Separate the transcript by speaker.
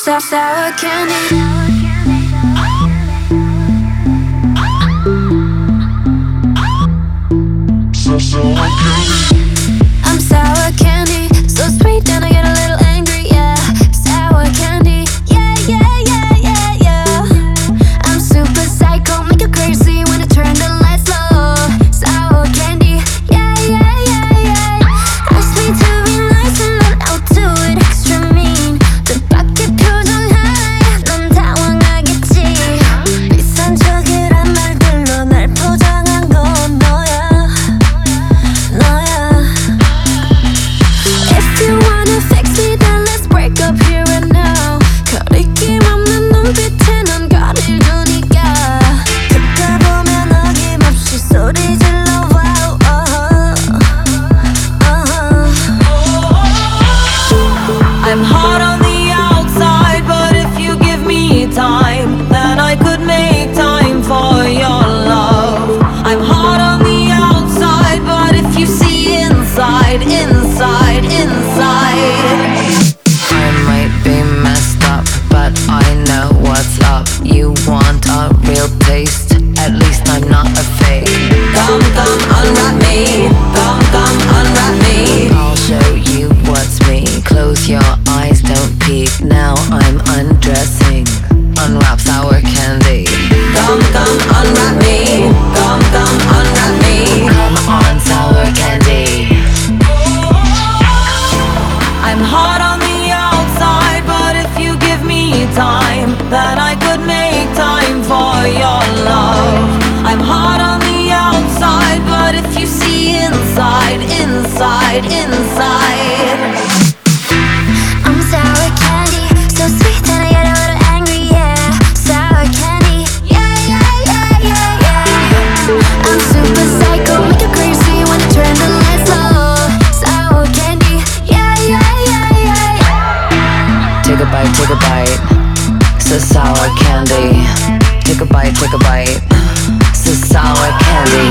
Speaker 1: Sour candy. I'm sour candy, so sweet and I get a little angry, yeah. Sour candy, yeah, yeah, yeah, yeah, yeah. I'm super psycho, make you crazy when I turn the lights low. Sour candy, yeah, yeah, yeah, yeah. Ask me to be nice and then I'll do it extra mean. 뜻밖의 표정 하나에 넌 당황하겠지. 비상적이란 말들로 날 포장한 건 너야. If you wanna fix me, then let's break up here and now. 거리낌 없는 눈빛에 넌 거리를 두니까. 듣다 보면 어김없이 소리 질러. Wow,
Speaker 2: I'm hot on the outside, but if you give me time, then I could make time for your love. I'm hot on the outside, but if you see inside, inside, inside.
Speaker 3: I might be messed up, but I know what's up. You want a real taste? At least I'm not a fake.
Speaker 2: Come, unwrap me. Come, unwrap me.
Speaker 3: I'll show you what's me. Close your eyes, don't peek. Now I'm undressing. Unwrap sour candy.
Speaker 2: Come, unwrap me. Come, unwrap me.
Speaker 3: Come on, sour candy.
Speaker 2: I'm hot on the outside, but if you give me time, then I could make time for your love. I'm hot on the outside, but if you see inside, inside, inside.
Speaker 1: I'm sour candy, so sweet and I get a little angry, yeah. Sour candy, yeah, yeah, yeah, yeah, yeah. I'm super psycho, make you crazy when I turn the lights low. Sour candy, yeah, yeah, yeah, yeah, yeah.
Speaker 3: Take a bite, take a bite. So sour candy. Take a bite, take a bite. So sour candy.